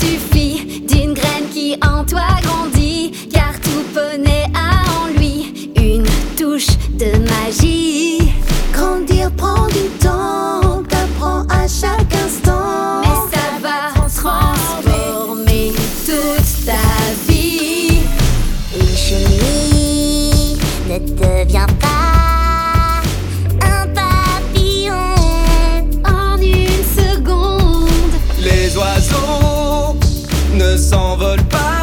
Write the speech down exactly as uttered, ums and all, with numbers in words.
suffit d'une graine qui en toi grandit, car tout poney a en lui une touche de magie. Grandir prend du temps, t'apprends à chaque instant, mais ça va transformer toute ta vie. Une chenille ne devient pas un papillon En une seconde. Les oiseaux ne s'envolent pas